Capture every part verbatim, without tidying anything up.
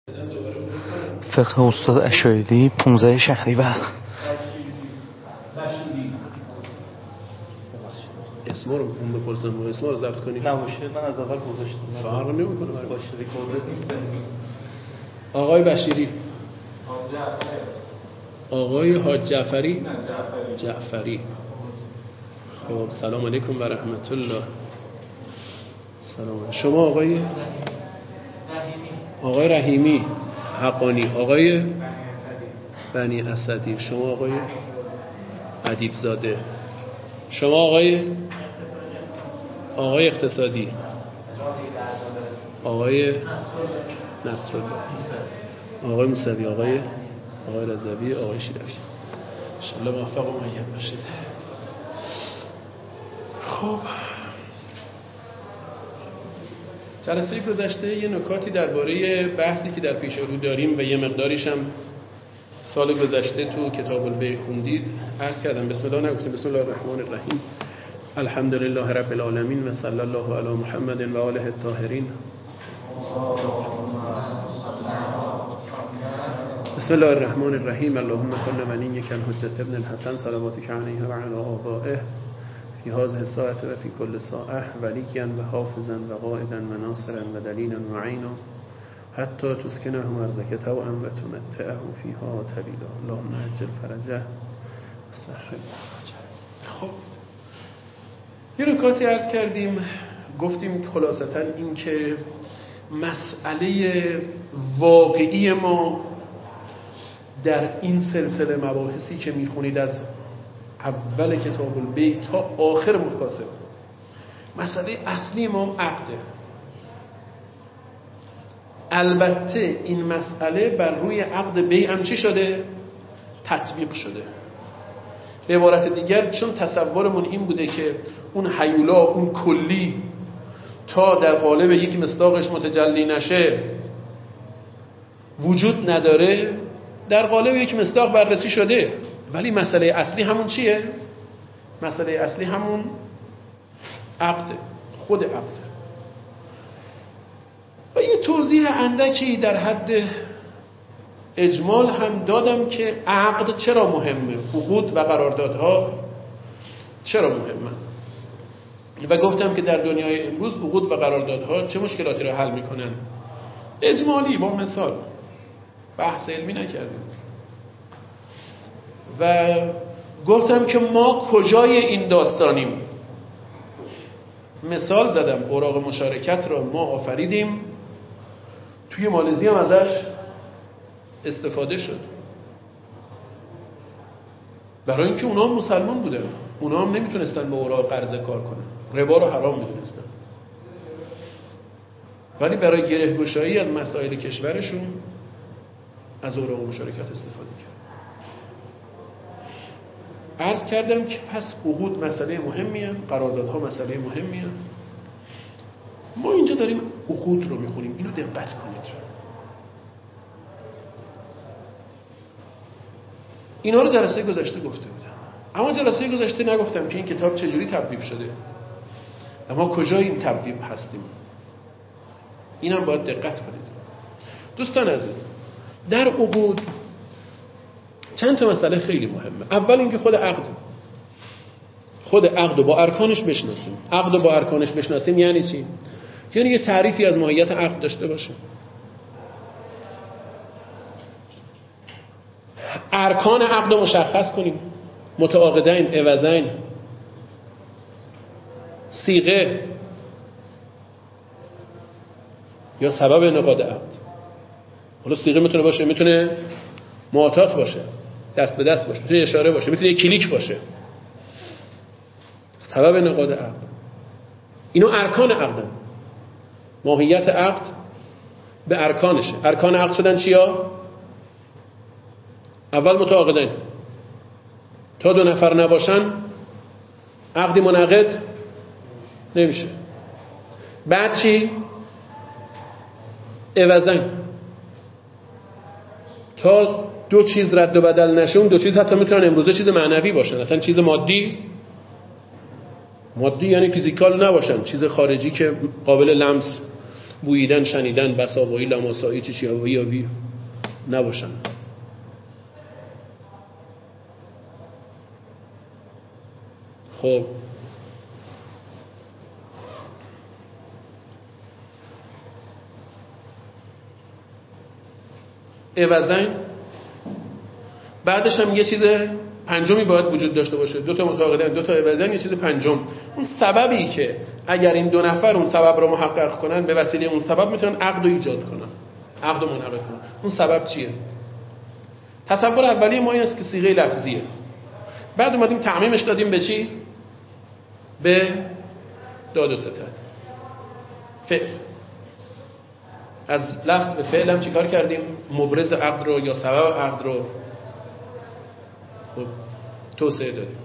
فقه استاد اشایری پانزده شهریور. اسما رو اون بپرسم و اسما رو ضبط کنی؟ نباشه من از اول گذاشتم. فرق نمیکنه برای باشه ریکورد نیست. آقای بشیری، آقای حاج جعفری، جعفری. خب سلام علیکم و رحمت الله. سلام. شما آقای آقای رحیمی حقانی، آقای بنی اسدی، شما آقای ادیب زاده، شما آقای آقای اقتصادی، آقای نصرالله، آقای موسوی، آقای آقای رضوی، آقای شیرفی. ان شاء الله موفق و مؤید باشید. خب جلسه گذشته یه نکاتی درباره بحثی که در پیش رو داریم و یه مقداریش هم سال گذشته تو کتاب البیع خوندید عرض کردم. بسم الله نگفتیم. بسم الله الرحمن الرحیم. الحمدلله رب العالمین و صلی الله علی محمد و آله الطاهرین. بسم الله الرحمن الرحیم. اللهم کن وليك الحجة ابن الحسن صلواتك عليه وعلى آبائه في هذه الساعة وفي كل ساعة وليا وحافظا وقائدا وناصرا ودليلا وعينا حتى تسكنه أرضك طوعا وتمتعه فيها طويلا اللهم عجل فرجه واستخرج مخرجه. خب یه نکاتی عرض کردیم، گفتیم خلاصتا این که مسئله واقعی ما در این سلسله مباحثی که میخونید از اول کتاب البیع تا آخر مفاسد، مسئله اصلی ما عقده. البته این مسئله بر روی عقد بیع هم چی شده؟ تطبیق شده. به عبارت دیگر چون تصورمون این بوده که اون هیولا، اون کلی تا در قالب یک مصداقش متجلی نشه وجود نداره، در قالب یک مصداق بررسی شده، ولی مسئله اصلی همون چیه؟ مسئله اصلی همون عقد، خود عقد. و یه توضیح اندکی در حد اجمال هم دادم که عقد چرا مهمه، عقود و قراردادها چرا مهمه، و گفتم که در دنیای امروز عقود و قراردادها چه مشکلاتی را حل میکنن. اجمالی با مثال، بحث علمی نکردیم. و گفتم که ما کجای این داستانیم. مثال زدم، اوراق مشارکت را ما آفریدیم، توی مالزی هم ازش استفاده شد، برای اینکه اونا هم مسلمان بودن، اونا هم نمیتونستن به اوراق قرضه کار کنن، ربا رو حرام میدونستن، ولی برای گره‌گشایی از مسائل کشورشون از اوراق مشارکت استفاده کرد. عرض کردم که پس عقود مسئله مهمی هست، قراردادها مسئله مهمی هست. ما اینجا داریم عقود رو میخونیم، اینو دقت کنید. اینا رو جلسه گذشته گفته بودم، اما جلسه گذشته نگفتم که این کتاب چجوری تبویب شده، اما کجای این تبویب هستیم، اینم باید دقت کنید. دوستان عزیز، در عقود چند تا مسئله خیلی مهمه. اول اینکه خود عقد خود عقد با ارکانش بشناسیم. عقد با ارکانش بشناسیم یعنی چی؟ یعنی یه تعریفی از ماهیت عقد داشته باشه. ارکان عقد رو مشخص کنیم، متعاقدین، عوضین، صیغه یا سبب انعقاد عقد. حالا صیغه میتونه باشه، میتونه معاطات باشه، دست به دست باشه، میتونه اشاره باشه، میتونه یک کلیک باشه. سبب انعقاد عقد، اینو ارکان عقدن. ماهیت عقد به ارکانشه. ارکان عقد شدن چیا؟ اول متعاقدین، تا دو نفر نباشن عقدی منعقد نمیشه. بعد چی؟ عوضین، تا دو چیز رد و بدل نشون. دو چیز حتی میتونن امروزه چیز معنوی باشن، اصلا چیز مادی مادی یعنی فیزیکال نباشن، چیز خارجی که قابل لمس بوییدن، شنیدن، بساوایی، لماسایی، چیچیاوایی یا وی نباشن. خب عوضاً بعدش هم یه چیز پنجمی باید وجود داشته باشه. دو تا متعاقدن، دو تا عوضاً، یه چیز پنجم. اون سببی که اگر این دو نفر اون سبب رو محقق کنن، به وسیله اون سبب میتونن عقد رو ایجاد کنن، عقد رو منعقد کنن. اون سبب چیه؟ تصور اولیه ما این است که صیغه لفظیه. بعد اومدیم تعمیمش دادیم به چی؟ به داد و ستد. فعل. از لفظ به فعل هم چیکار کردیم؟ مبرز عقد رو یا سبب عقد رو خب توسعه دادیم.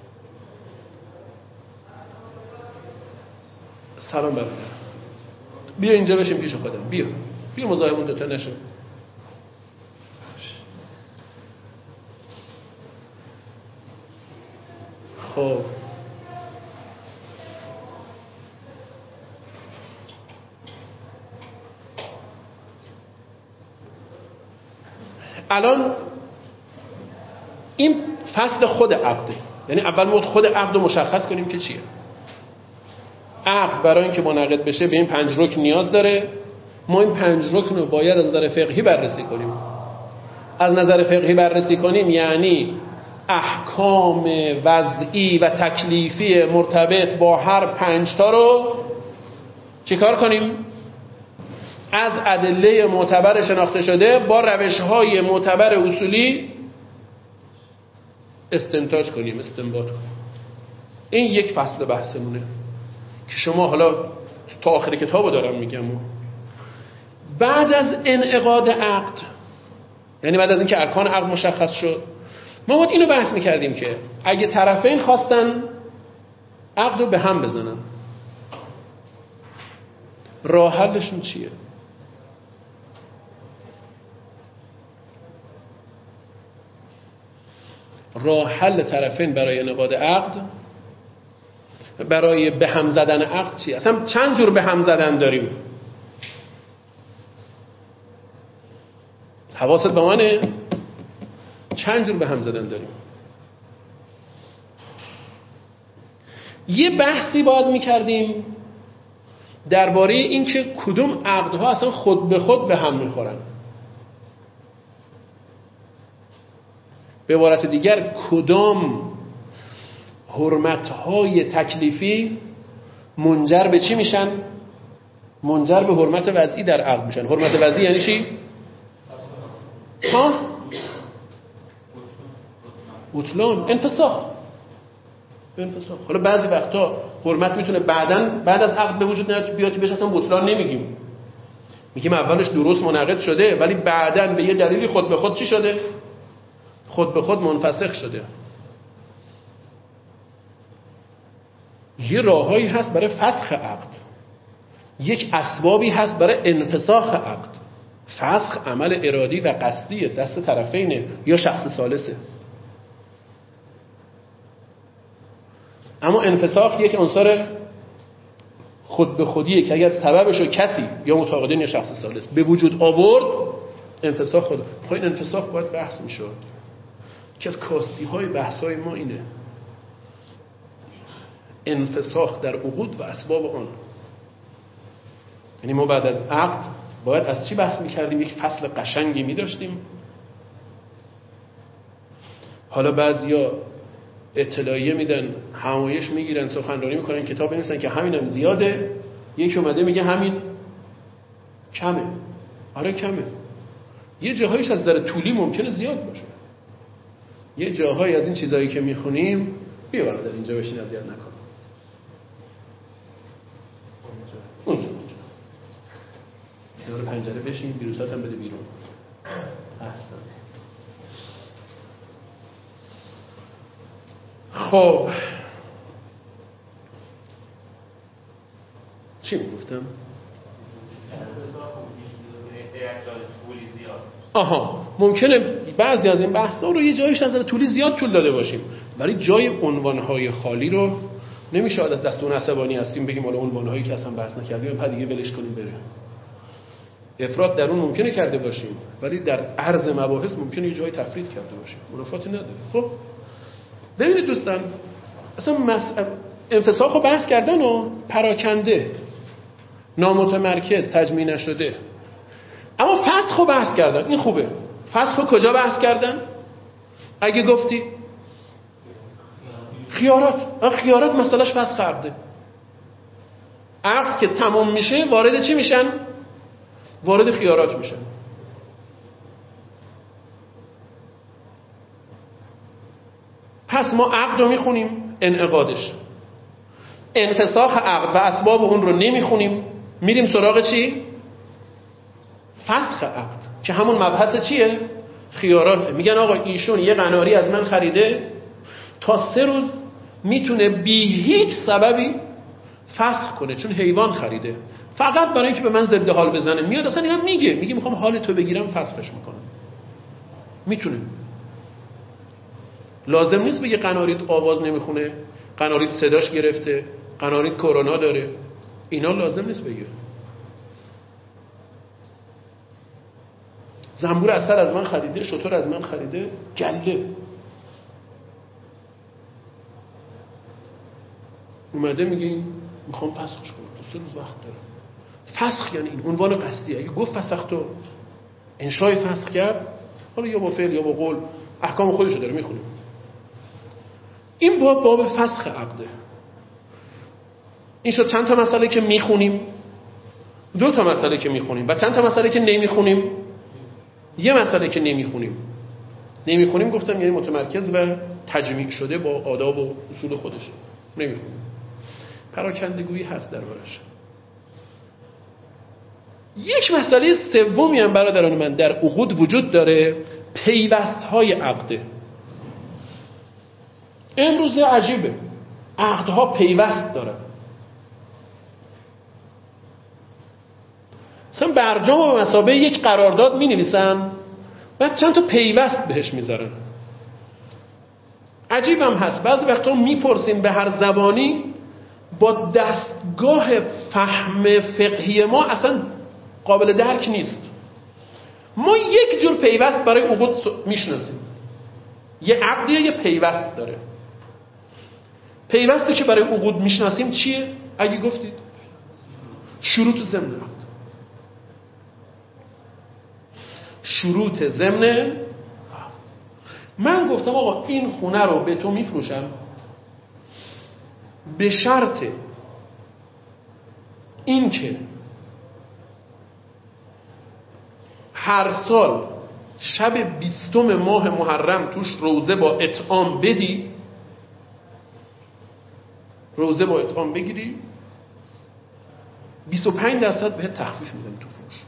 سلام برادر، بیا اینجا بشیم پیش خودم. بیا بیا مزاحمون دوتا نشیم. خب الان این فصل خود عقده، یعنی اول ما خود عقد رو مشخص کنیم که چیه. عقد برای اینکه منعقد بشه به این پنج رکن نیاز داره. ما این پنج رکن رو باید از نظر فقهی بررسی کنیم. از نظر فقهی بررسی کنیم یعنی احکام وضعی و تکلیفی مرتبط با هر پنج تا رو چیکار کنیم؟ از ادله معتبر شناخته شده با روش‌های معتبر اصولی استنتاج کنیم، استنباط کنیم. این یک فصل بحثمونه که شما حالا تا آخر کتابو دارم میگم. بعد از انعقاد عقد، یعنی بعد از اینکه ارکان عقد مشخص شد، ما باید اینو بحث میکردیم که اگه طرفین خواستن عقد رو به هم بزنن، راه حلشون چیه؟ راه حل طرفین برای انعقاد عقد، برای به هم زدن عقد چیه؟ اصلا چند جور به هم زدن داریم؟ حواست به منه؟ چند جور به هم زدن داریم؟ یه بحثی باید میکردیم درباره این که کدوم عقدها اصلا خود به خود به هم میخورن. به عبارت دیگر کدام حرمت‌های تکلیفی منجر به چی میشن؟ منجر به حرمت وضعی در عقد میشن. حرمت وضعی یعنی چی؟ ها؟ بطلان، انفساخ. انفساخ. حالا بعضی وقتا حرمت میتونه بعداً بعد از عقد به وجود نیاد، بیاد بهش اصلا بطلان نمیگیم. میگیم اولش درست منعقد شده ولی بعداً به یه دلیلی خود به خود چی شده؟ خود به خود منفسخ شده. یه راههایی هست برای فسخ عقد، یک اسبابی هست برای انفساخ عقد. فسخ عمل ارادی و قصدی دست طرفینه یا شخص ثالثه. اما انفساخ یک عنصر خود به خودیه که اگر سببشو کسی یا متعاقدین یا شخص ثالث به وجود آورد، انفساخ خود. خب این انفساخ باید بحث میشد. که از کاستی های بحث های ما اینه انفساخ در عقود و اسباب آن. یعنی ما بعد از عقد باید از چی بحث میکردیم؟ یک فصل قشنگی میداشتیم. حالا بعضیا اطلاعیه میدن، همایش میگیرن، سخنرانی میکنن، کتاب بنویسن که همینم زیاده. یکی اومده میگه همین کمه. آره کمه. یه جاهایش از نظر طولی ممکنه زیاد باشه. یه جاهایی از این چیزایی که میخونیم بیا برادر اینجا بشین، اذیت نکن. اونجا دور پنجره بشین، ویروسات هم بده بیرون. احسن. خب چی میگفتم؟ آها، ممکنه بعضی از این بحثا رو یه جایش از نظر طولی زیاد طول داده باشیم، ولی جای عنوانهای خالی رو نمیشه از دست اون عصبانی هستیم بگیم حالا عنوانهایی که اصلا بحث نکردیم بعد دیگه ولش کنیم بره. افراط در اون ممکنه کرده باشیم، ولی در عرض مباحث ممکنه یه جای تفرید کرده باشیم، منافاتی نداره. خب ببینید دوستان، اصلا مسئله انفساخ رو بحث کردن و پراکنده، نامتمرکز، تجمیع نشده. اما فسخ رو بحث کردن، این خوبه. فسخ رو کجا بحث کردن؟ اگه گفتی خیارات، خیارات مسئلهش فسخ عقده. عقد که تمام میشه وارد چی میشن؟ وارد خیارات میشن. پس ما عقد رو میخونیم، انعقادش، انفساخ عقد و اسباب اون رو نمیخونیم، میریم سراغ چی؟ فسخ عقد که همون مبحث چیه؟ خیاراته. میگن آقا ایشون یه قناری از من خریده، تا سه روز میتونه بی هیچ سببی فسخ کنه، چون حیوان خریده، فقط برای اینکه به من ضد حال بزنه. میاد اصلا اینم میگه میگه میخوام حال تو بگیرم، فسخش میکنم. میتونه، لازم نیست بگه قناریت آواز نمیخونه، قناریت صداش گرفته، قناریت کرونا داره، اینا لازم نیست بگه. زنبور عسل از من خریده، شتر از من خریده، گله اومده میگه این میخوام فسخش کنم، دو سه روز وقت داره. فسخ یعنی این عنوان قصدیه. اگه گفت فسخ تو انشای فسخ کرد، حالا یا با فعل یا با قول، احکام خودشو داره میخونیم. این باب باب فسخ عقده. این شد چند تا مسئله که میخونیم، دو تا مسئله که میخونیم و چند تا مسئله که نمیخونیم. یه مسئله که نمیخونیم نمیخونیم گفتم یعنی متمرکز و تجمیع شده با آداب و اصول خودش، نمیخونیم. پراکندگویی هست دربارش. یک مسئله سومی هم برادران من در عقود وجود داره، پیوست‌های عقده. امروزه عجیبه، عقدها پیوست دارن. مثلا برجام و مثابه یک قرارداد می نویسن، بعد چند تا پیوست بهش میذارن. عجیب هم هست، بعضی وقتا میپرسیم به هر زبانی، با دستگاه فهم فقهی ما اصلا قابل درک نیست. ما یک جور پیوست برای عقود میشناسیم، یه عقدی یه پیوست داره. پیوستی که برای عقود میشناسیم چیه؟ اگه گفتید شروط ضمن عقد. شروط ضمن. من گفتم آقا این خونه رو به تو میفروشم به شرط این که هر سال شب بیستم ماه محرم توش روزه با اطعام بدی، روزه با اطعام بگیری، بیست و پنج درصد بهت تخفیف میدم تو فروش.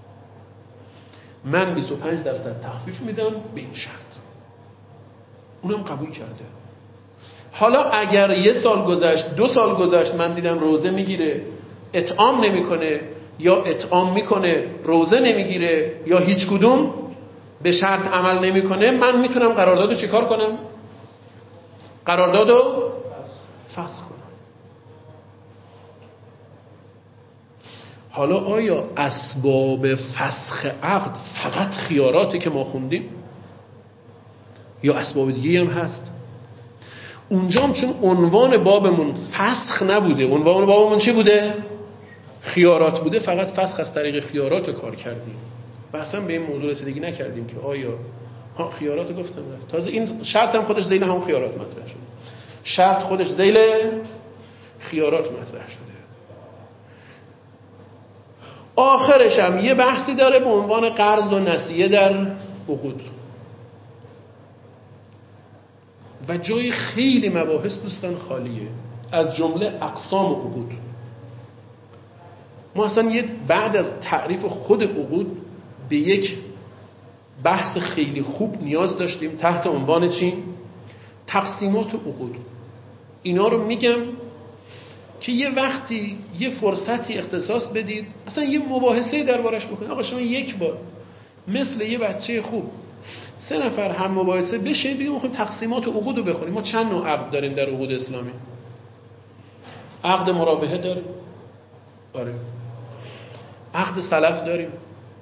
من بیست و پنج درصد تخفیف میدم به این شرط. اونم قبول کرده. حالا اگر یه سال گذشت، دو سال گذشت، من دیدم روزه میگیره اطعام نمیکنه، یا اطعام میکنه روزه نمیگیره، یا هیچ کدوم به شرط عمل نمیکنه، من میتونم قراردادو چیکار کنم؟ قراردادو فسخ کنم. حالا آیا اسباب فسخ عقد فقط خیاراته که ما خوندیم یا اسباب دیگه هم هست؟ اونجا هم چون عنوان بابمون فسخ نبوده، عنوان بابمون چی بوده؟ خیارات بوده، فقط فسخ از طریق خیارات کار کردیم و اصلا به این موضوع رسیدگی نکردیم که آیا ها خیارات گفتم رفت. تازه این شرط هم خودش ذیل همون خیارات مطرح شده، شرط خودش ذیل خیارات مطرح شده. آخرش هم یه بحثی داره به عنوان قرض و نسیه در عقود و جای خیلی مباحث دوستان خالیه، از جمله اقسام عقود. ما اصلا یه بعد از تعریف خود عقود به یک بحث خیلی خوب نیاز داشتیم تحت عنوان چی؟ تقسیمات عقود. اینا رو میگم که یه وقتی یه فرصتی اختصاص بدید، اصلا یه مباحثه دربارش بکنید. آقا شما یک بار مثل یه بچه خوب سه نفر هم مباحثه بشین بگیم میخوایم تقسیمات عقود رو بخونیم. ما چند نوع عقد داریم در عقود اسلامی؟ عقد مرابحه داریم، آره. عقد سلف داریم،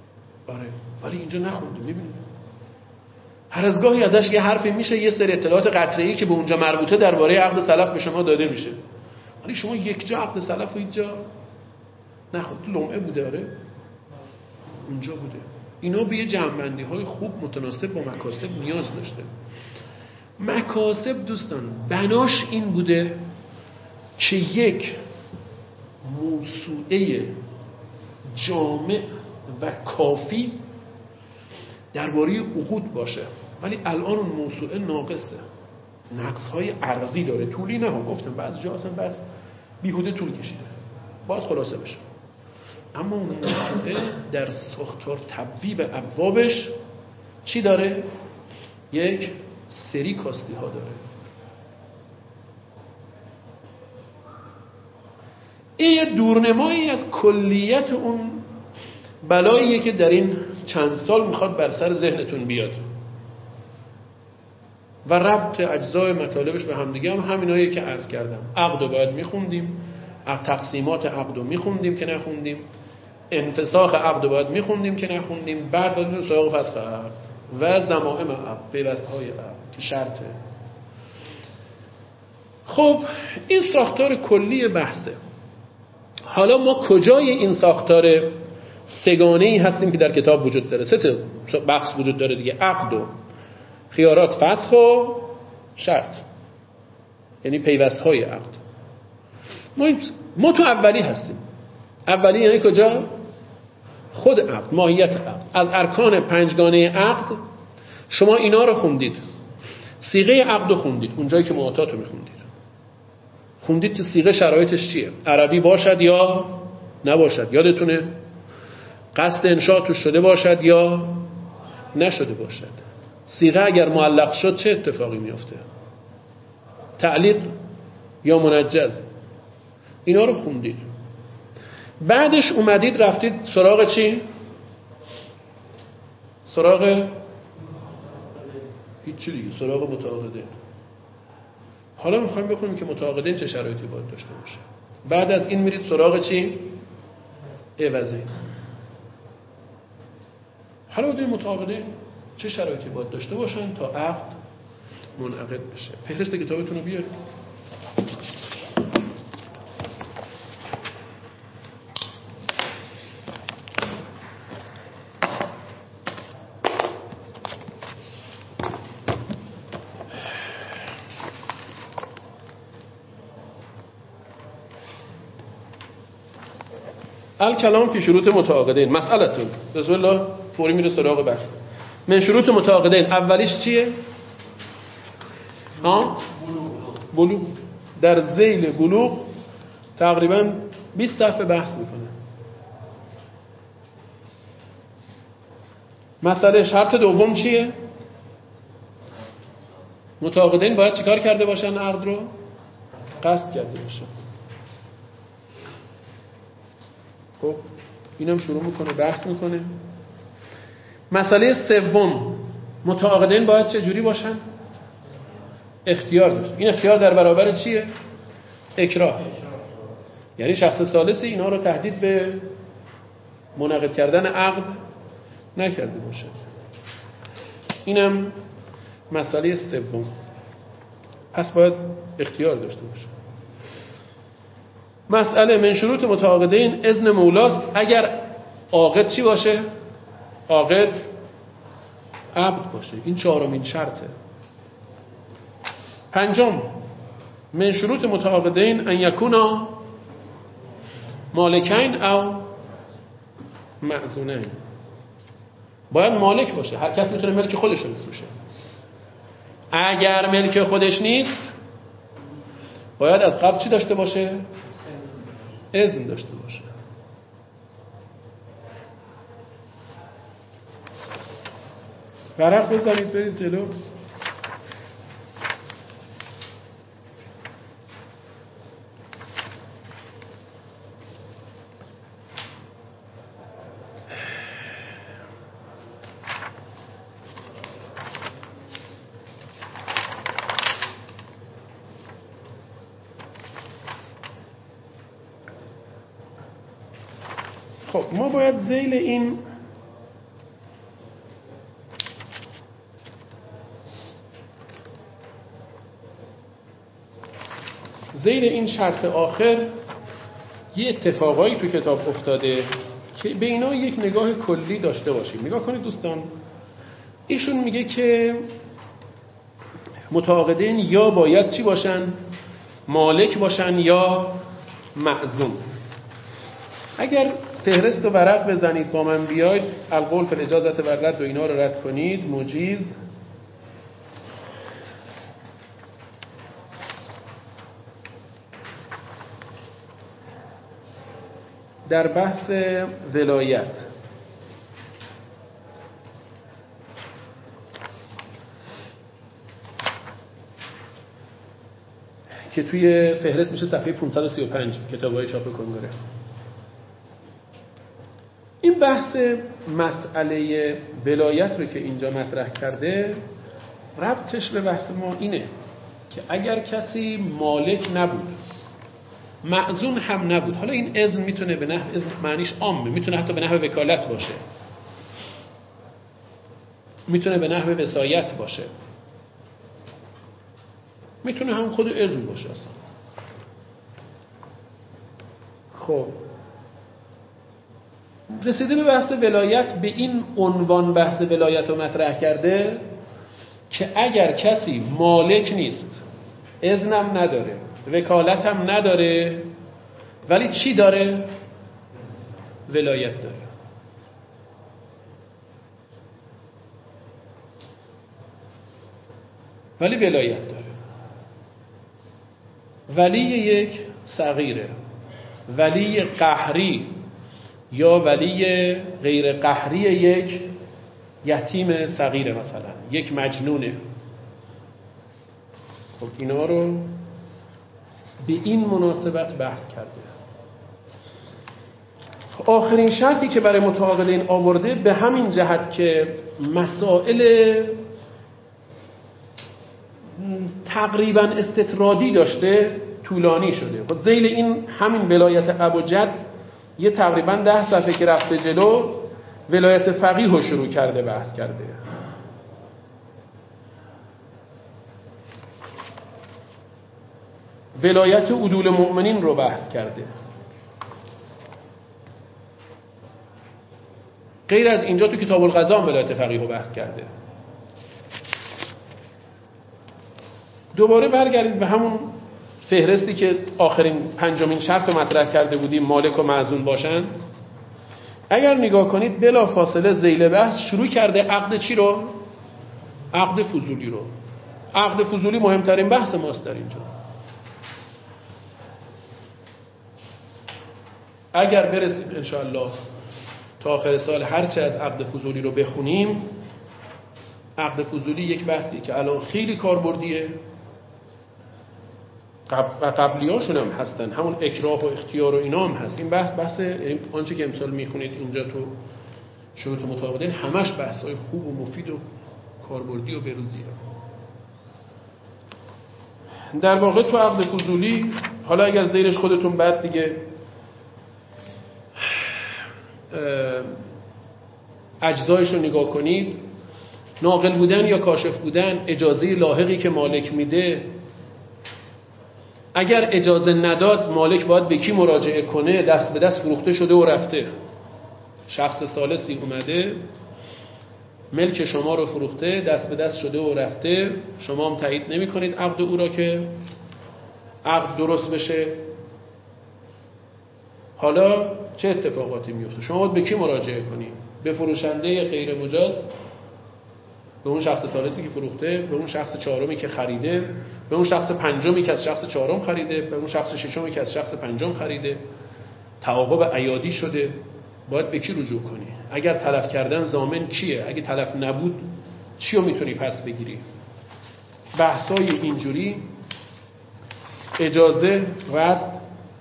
آره ولی اینجا نخوندیم. میبینید هر از گاهی ازش یه حرفی میشه، یه سری اطلاعات قطعه‌ای که به اونجا مربوطه درباره عقد سلف به شما داده میشه، ولی شما یک جا عقد سلف و اینجا نخوند. لمعه بوده آره اونجا بوده. اینا به یه جمع‌بندی های خوب متناسب با مکاسب نیاز داشته. مکاسب دوستان بناش این بوده که یک موسوعه جامع و کافی درباره عقود باشه، ولی الان اون موسوعه ناقصه، نقص‌های ارزی داره. طولی نه، گفتم بعضی جا اصلا بس بیهوده طول کشیده، باید خلاصه بشه. اما اون موسوعه در ساختار تبویب ابوابش چی داره؟ یک سری کاستی ها داره. این یه دورنمایی از کلیت اون بلاییه که در این چند سال میخواد بر سر ذهنتون بیاد و ربط اجزای مطالبش به هم دیگه هم همینایی که عرض کردم. عقد رو باید میخوندیم، تقسیمات عقد رو میخوندیم که نخوندیم، انفساخ عقد رو باید میخوندیم که نخوندیم، بعد باید بریم سراغ فسخ عقد و ضمائم عقد، پیوست‌های عقد که شرطه. خب این ساختار کلی بحثه. حالا ما کجای این ساختار سگانه‌ای هستیم که در کتاب وجود داره؟ سه تا بحث وجود داره دیگه: عقد و خیارات، فسخ و شرط، یعنی پیوست‌های عقد. ما ما تو اولی هستیم. اولی یعنی کجا؟ خود عقد، ماهیت عقد. از ارکان پنجگانه عقد شما اینا رو خوندید، صیغه عقد رو خوندید، اونجایی که معاطات رو میخوندید خوندید که صیغه شرایطش چیه، عربی باشد یا نباشد، یادتونه؟ قصد انشاء توش شده باشد یا نشده باشد، صیغه اگر معلق شد چه اتفاقی میفته، تعلیق یا منجز، اینا رو خوندید. بعدش اومدید رفتید سراغ چی؟ سراغ هیچی دیگه، سراغ متعاقدین. حالا میخوایم بخونیم که متعاقدین چه شرایطی باید داشته باشه. بعد از این میرید سراغ چی؟ عوضین. حالا ببینید متعاقدین چه شرایطی باید داشته باشن تا عقد منعقد بشه. فهرست کتابتون رو بیارید. الکلام فی شروط متعاقدین. مسئلتون بسم الله فوری میره سراغ بحث. من شروط متعاقدین اولیش چیه؟ ها؟ بلوغ. در ذیل بلوغ تقریبا بیست صفحه بحث میکنه. مسئله شرط دوم چیه؟ متعاقدین باید چیکار کرده باشن؟ عقد رو قصد کرده باشن. خب اینم شروع میکنه بحث میکنه. مسئله سوم، متعاقدین باید چه جوری باشن؟ اختیار داشت. این اختیار در برابر چیه؟ اکراه. یعنی شخص ثالثی اینا رو تهدید به منعقد کردن عقد نکرده باشه. اینم مسئله سوم، پس باید اختیار داشته باشه. مسئله من شروط متعاقدین اذن مولاست اگر عاقد چی باشه؟ عاقد عبد باشه. این چهارمین شرطه. پنجم، من شروط متعاقدین ان یکونا مالکین او معزونین. باید مالک باشه. هر کس میتونه ملک خودش رو بفروشه. اگر ملک خودش نیست باید از قبل چی داشته باشه؟ اذن داشته باشه. ورق بزنید برید جلو. خب ما باید ذیل این ذیل این شرط آخر یه اتفاقایی تو کتاب افتاده که به اینا یک نگاه کلی داشته باشیم. نگاه کنید دوستان، ایشون میگه که متعاقدین یا باید چی باشن؟ مالک باشن یا معزوم. اگر فهرست و ورق بزنید با من بیاید، القول فی الاجازت و رد و اینا رو رد کنید، مجیز در بحث ولایت که توی فهرست میشه صفحه پانصد و سی و پنج کتاب‌های چاپ کنگره. این بحث مسئله ولایت رو که اینجا مطرح کرده، ربطش به بحث ما اینه که اگر کسی مالک نبود، معزون هم نبود، حالا این اذن میتونه به نحو اذن معنیش عامه، میتونه حتی به نحو وکالت باشه، میتونه به نحو وصایت باشه، میتونه هم خود اذن باشه اصلا. خب رسیده به بحث ولایت، به این عنوان بحث ولایت رو مطرح کرده که اگر کسی مالک نیست، اذنم نداره، وکالت هم نداره، ولی چی داره؟ ولایت داره. ولی ولایت داره. ولی یک صغیره، ولی قهری یا ولی غیر قهری یک یتیم صغیره، مثلا یک مجنونه. خب اینا رو به این مناسبت بحث کرده. آخرین شرطی که برای متعاقدین آورده به همین جهت که مسائل تقریبا استطرادی داشته طولانی شده. خب ذیل این همین ولایت اب و جد یه تقریبا ده صفحه که رفته جلو، ولایت فقیه رو شروع کرده بحث کرده. ولایت عدول مؤمنین رو بحث کرده. غیر از اینجا تو کتاب القضا هم ولایت فقیه رو بحث کرده. دوباره برگردید به همون فهرستی که آخرین پنجمین شرط رو مطرح کرده بودیم، مالک و معزون باشن. اگر نگاه کنید بلا فاصله ذیل بحث شروع کرده عقد چی رو؟ عقد فضولی رو. عقد فضولی مهمترین بحث ماست در اینجا. اگر برسیم انشاءالله تا آخر سال هرچه از عقد فضولی رو بخونیم، عقد فضولی یک بحثی که الان خیلی کاربردیه و قبلی هاشون هم هستن، همون اکراه و اختیار و اینا هم هست. این بحث بحث آنچه که امسال میخونید اینجا تو شروط متعاقدین همش بحث های خوب و مفید و کاربردی و بروزیه. در واقع تو عقد فضولی، حالا اگر زیرش خودتون بعد دیگه اجزایش رو نگاه کنید، ناقل بودن یا کاشف بودن، اجازه لاحقی که مالک میده، اگر اجازه نداد مالک باید به کی مراجعه کنه؟ دست به دست فروخته شده و رفته، شخص ثالثی اومده ملک شما رو فروخته، دست به دست شده و رفته، شما هم تایید نمی کنید عقد او را که عقد درست بشه. حالا چه اتفاقاتی میفته؟ شما باید به کی مراجعه کنید؟ به فروشنده غیر مجاز، به اون شخص ثالثی که فروخته، به اون شخص چهارمی که خریده، به اون شخص پنجمی که از شخص چهارم خریده، به اون شخص ششمی که از شخص پنجم خریده. تعاقب عیادی شده، باید به کی رجوع کنی؟ اگر تلف کردن ضامن کیه؟ اگه تلف نبود چی رو میتونی پس بگیری؟ بحثای اینجوری، اجازه، رد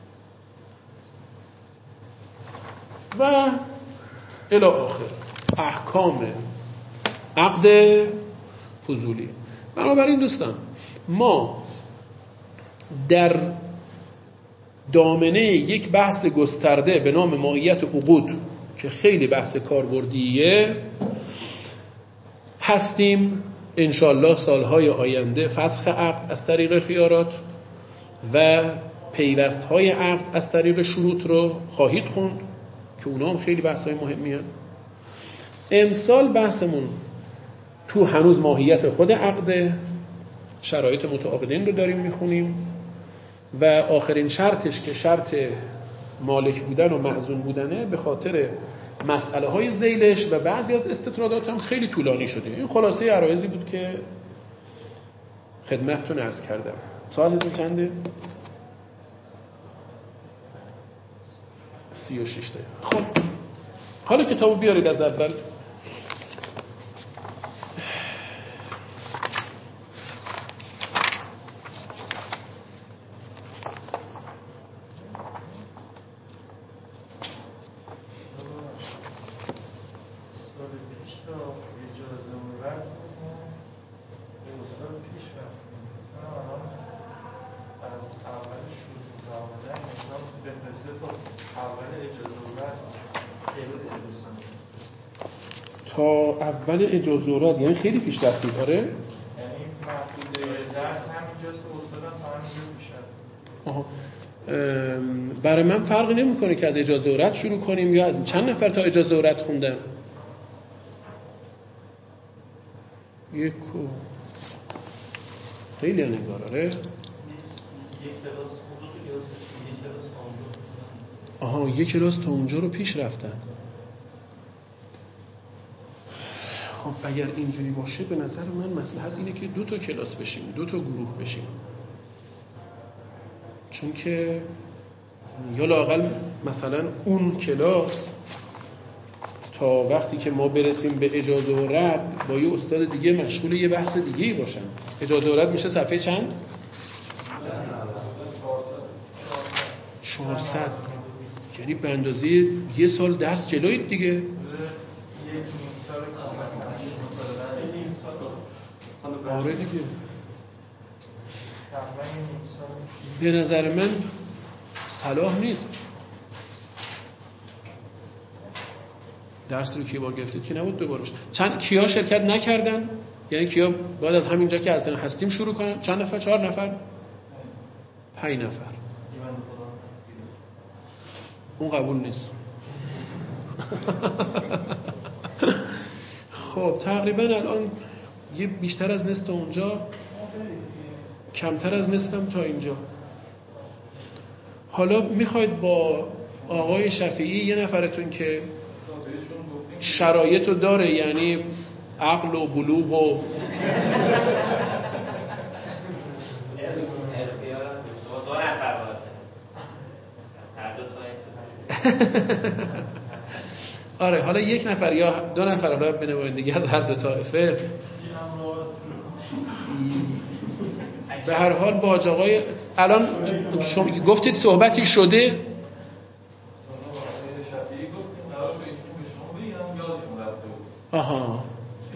و الی آخر احکام عقد فضولی. بنابراین دوستان، ما در دامنه یک بحث گسترده به نام ماهیت عقود که خیلی بحث کاربردیه هستیم. انشالله سالهای آینده فسخ عقد از طریق خیارات، و پیوست‌های عقد از طریق شروط رو خواهید خوند که اونا هم خیلی بحث‌های مهمی هست. امسال بحثمون تو هنوز ماهیت خود عقد، شرایط متعاقدین رو داریم میخونیم و آخرین شرطش که شرط مالک بودن و معزون بودنه به خاطر مسئله های ذیلش و بعضی از استطرادات هم خیلی طولانی شده. این خلاصه عرایضی بود که خدمتتون عرض کردم. ساعتتون چنده؟ سی و شش دقیقه. خب حالا کتابو بیارید از اول. تا اول اجازورات یعنی خیلی پیش رفتید. آره یعنی محدوده درس همینجاست که استادم تا همینجا میشه. برای من فرقی نمیکنه که از اجازورات شروع کنیم یا از چند نفر تا اجازورات خوندن. یک خیلی انگار. آره یک کلاس آها یک کلاس تا اونجا رو پیش رفتن. خب اگر اینجوری باشه به نظر من مصلحت اینه که دو تا کلاس بشیم، دو تا گروه بشیم، چون که یا لااقل مثلا اون کلاس تا وقتی که ما برسیم به اجازه و رد با یه استاد دیگه مشغول یه بحث دیگه ای باشن. اجازه و رد میشه صفحه چند؟ چهارصد. یعنی به اندازه یه سال درس جلوید دیگه. آره دیگه. به نظر من صلاح نیست. درس رو که بار گرفتید که نبود دوبارش. چند کیا شرکت نکردن؟ یعنی کیا باید از همینجا که اصلا هستیم شروع کنن؟ چند نفر؟ چهار نفر؟ پنج نفر. اون قبول نیست. خب تقریبا الان یه بیشتر از نصف اونجا، کمتر از نصفم تا اینجا. حالا میخواید با آقای شفیعی یه نفرتون که شرایطو داره، یعنی عقل و بلوغ و آره حالا یک نفر یا دو نفر حالا به نمایندگی از هر دو طایفه. به هر حال با آقای الان شما گفتید صحبتی شده. آها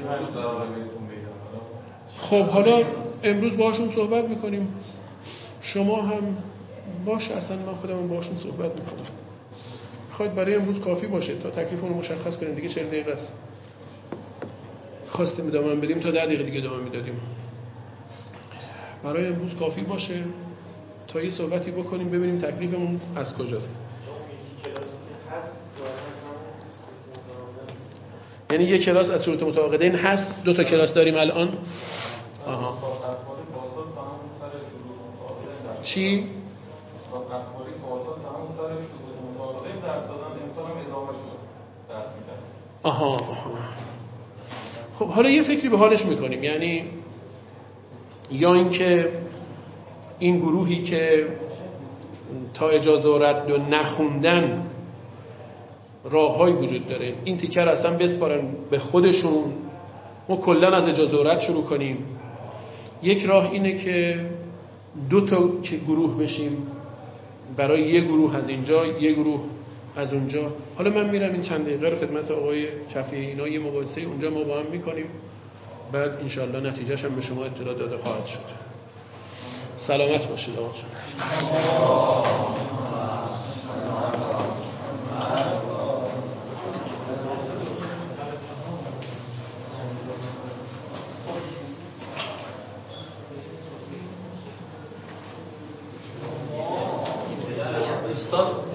خب حالا امروز باهاشون صحبت میکنیم. شما هم باشه، اصلا من خودم باهاشون صحبت میکنم. خواهید برای امروز کافی باشه تا تکلیفون رو مشخص کنیم دیگه. چهل دقیقه است. خواستیم ادامه بدیم تا ده دقیقه دیگه ادامه میدادیم. برای امروز کافی باشه تا یه صحبتی بکنیم ببینیم تکلیفمون از کجاست. یعنی یک کلاس از شروط متعاقدین هست. دو تا کلاس داریم الان. آها چی؟ آها آها خب حالا یه فکری به حالش میکنیم. یعنی یا اینکه این گروهی که تا اجازه و رد و نخوندن راههایی وجود داره، این تیکر اصلا بسپارن به خودشون، ما کلا از اجازه و رد شروع کنیم. یک راه اینه که دو تا گروه بشیم، برای یه گروه از اینجا یه گروه از اونجا. حالا من میرم این چند دقیقه رو خدمت آقای شفیعی اینا یه مباحثه اونجا ما با هم میکنیم، بعد انشالله نتیجهش هم به شما اطلاع داده خواهد شد. سلامت باشید آقا جان. استاد